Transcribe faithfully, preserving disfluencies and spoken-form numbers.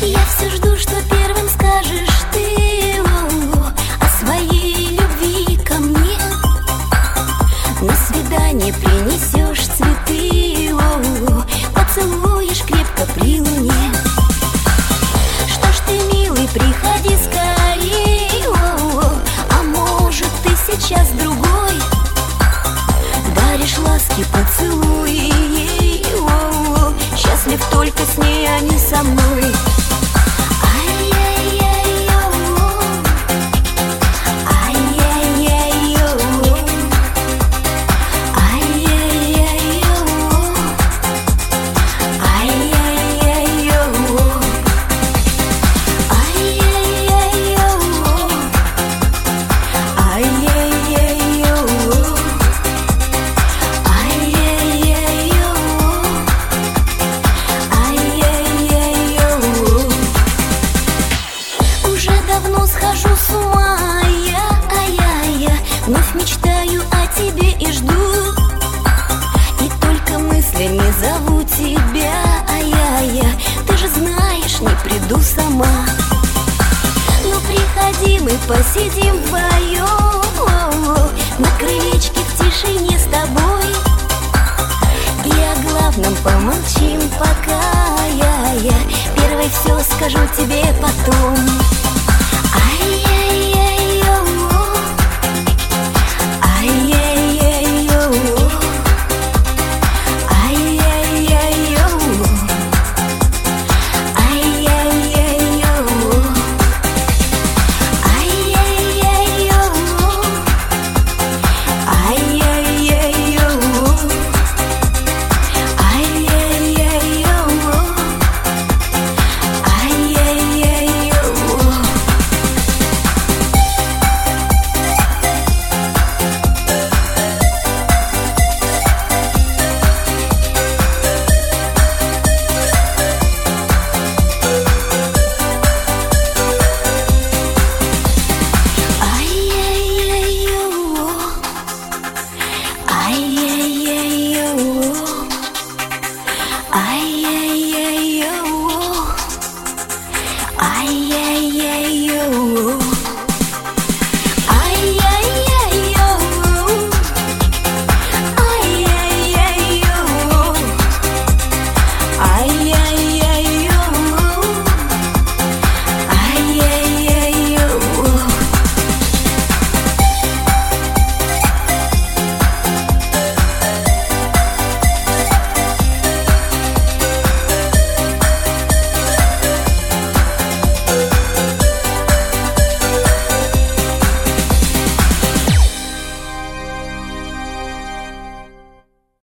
Я все жду, что первым скажешь ты о, о своей любви ко мне. На свидание принесешь цветы, о, поцелуешь крепко при луне. Что ж ты, милый, приходи скорей, о, а может ты сейчас другой даришь ласки, поцелуи ей, о, счастлив только с ней, а не со мной. Давно схожу с ума я, а я, я вновь мечтаю о тебе и жду. И только мыслями зову тебя, а я, я, ты же знаешь, не приду сама. Ну приходи, мы посидим вдвоем на крылечке в тишине с тобой. И о главном помолчим пока, я, я первой все скажу тебе потом.